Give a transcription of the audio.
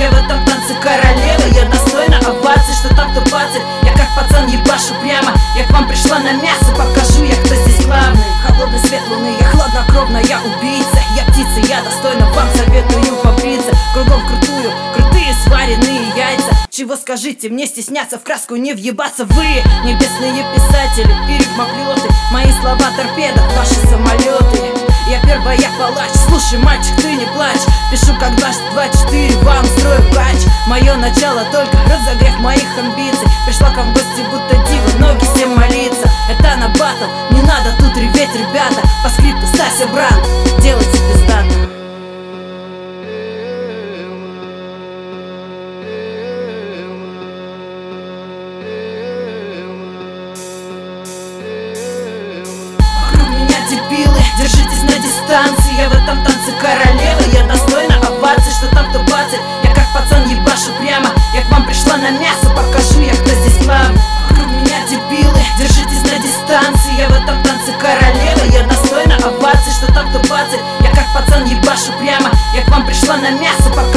я в этом танце королева. Я достойна овации, что там кто пацан. Я как пацан ебашу прямо. Я к вам пришла на мясо, покажу я, кто здесь главный. Холодный свет луны, я хладнокровная убийца. Я птица, я достойна, вам советую побриться. Кругом крутые сваренные яйца. Чего скажите, мне стесняться, в краску не въебаться. Вы, небесные писатели и рифмоплеты, мои слова торпеда, ваши самолеты. Я первая палач, слушай, мальчик, ты не плачь. Пишу как 2-4, вам строю патч. Мое начало только разогрев моих амбиций. Пришла к вам в гости будто дива, ноги всем молиться. Это на батл, не надо тут реветь, ребята. По скрипту Стася Бранд, делайте пиздато. Держитесь на дистанции, я в этом танце королева. Я достойна овации, что там кто бацает. Я как пацан ебашу прямо. Я к вам пришла на мясо, покажу я, кто здесь главный. Вокруг меня дебилы, держитесь на дистанции, я в этом танце королева. Я достойна овации, что там кто бацает. Я как пацан ебашу прямо. Я к вам пришла на мясо, покажу